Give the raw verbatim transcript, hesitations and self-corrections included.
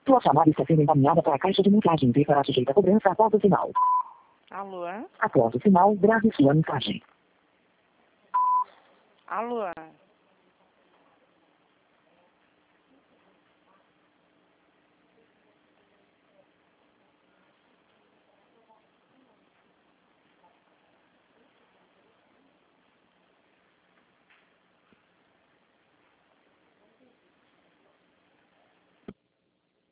Sua chamada está sendo encaminhada para a caixa de mensagens e será sujeita a cobrança após o sinal. Alô? Após o sinal, grave sua mensagem. Alô?